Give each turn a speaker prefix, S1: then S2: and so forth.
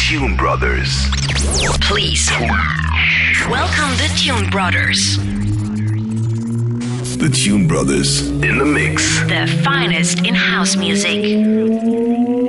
S1: Tune Brothers.
S2: Please. Welcome the Tune Brothers.
S1: The Tune Brothers in the mix.
S2: The finest in house music.